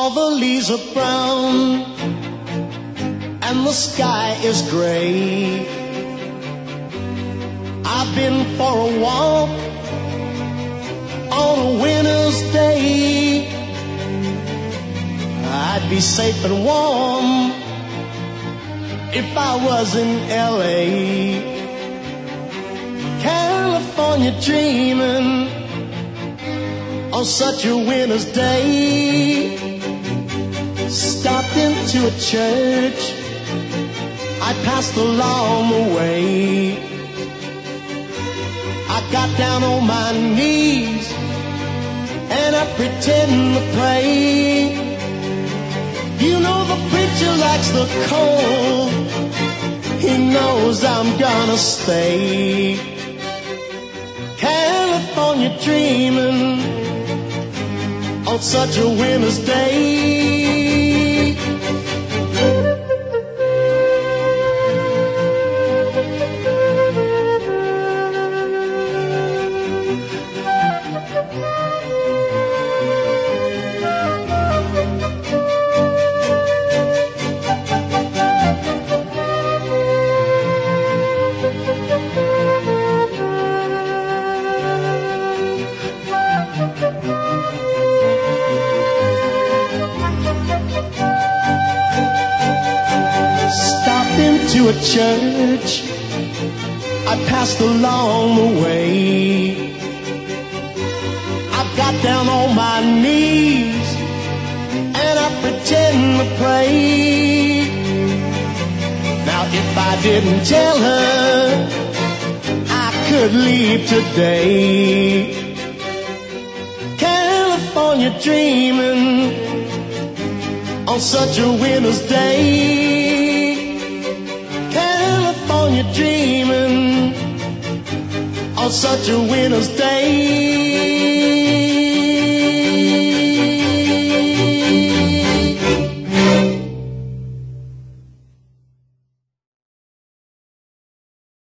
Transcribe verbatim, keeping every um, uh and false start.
All the leaves are brown and the sky is gray. I've been for a walk on a winter's day. I'd be safe and warm if I was in L A. California dreaming on such a winter's day. Stopped into a church, I passed along the way. I got down on my knees and I pretend to pray. You know the preacher likes the cold, he knows I'm gonna stay. California dreaming on such a winter's day. To a church I passed along the way. I got down on my knees and I pretend to pray. Now if I didn't tell her I could leave today. California dreaming on such a winter's day. California dreaming on such a winter's day.